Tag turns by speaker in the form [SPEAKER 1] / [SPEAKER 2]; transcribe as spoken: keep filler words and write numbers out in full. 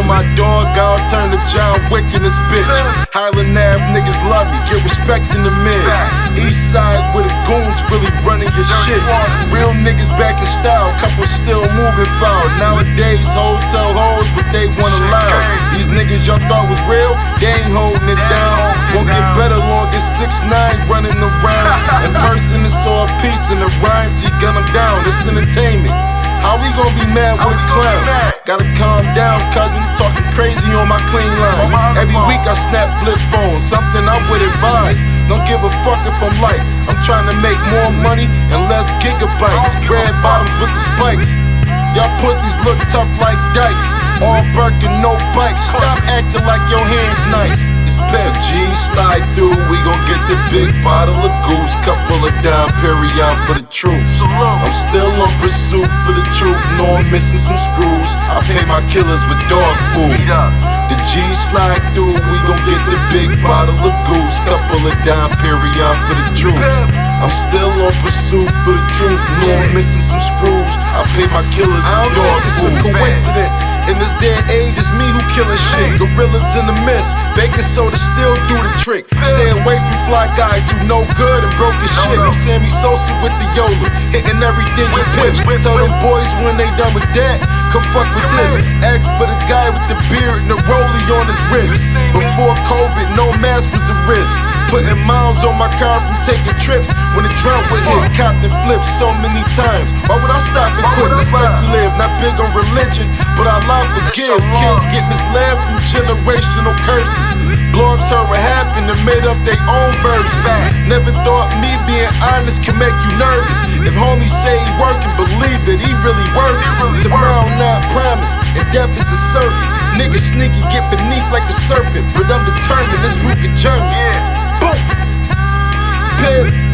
[SPEAKER 1] my dog, I'll turn to John Wick in this bitch. Highland Ave niggas love me, get respect in the mid. East side where the goons really running your shit. Real niggas back in style, couple still moving foul. Nowadays, hoes tell hoes what they want allow. These niggas y'all thought was real, they ain't holding it down. Won't get better long as six nine running around. In person, it's all peace, and the rhymes, he gun them down. It's entertainment. How we gon' be mad with a clown? Gotta calm down, cousin, talking crazy on my clean line. Every week I snap flip phones, something I would advise. Don't give a fuck if I'm light. I'm trying to make more money and less gigabytes. Red bottoms with the spikes. Y'all pussies look tough like dykes. All Birkin, no bikes. Stop acting like your hands nice. It's Pep G, slide through, we gon' get the big bottle of goose. Couple of Dom Perignon for the troops. I'm still on pursuit for the truth. Know I'm missing some screws. I pay my killers with dog food. The G slide through, we gon' get the big bottle of goose. Couple of Dom Perignon for the troops. I'm still on pursuit for the truth. Know I'm missing some screws. I pay my killers with dog food. It's a coincidence. In this day and age, it's me who killing shit. Gorillas in the mist, baking soda still do the trick. Stay away from fly guys who know good and broke as shit. I'm Sammy Sosa with the Yola, hitting everything you pitch. Tell them boys when they done with that, come fuck with this. Ask for the guy with the beard and the rollie on his wrist. Before COVID, no mask was a risk. Putting miles on my car from taking trips. When the drought would hit, copped and flipped so many times. Why would I stop and quit? This life we live, not big on religion, but our life forgives. Kids get misled from generational curses. Blogs heard what happened and made up their own version. Never thought me being honest can make you nervous. If homie say he working, believe it, he really working. Tomorrow not promised, and death is a certain. Niggas sneaky, get beneath like a serpent, but I'm determined this route can journey. Yeah. Boom. Piff.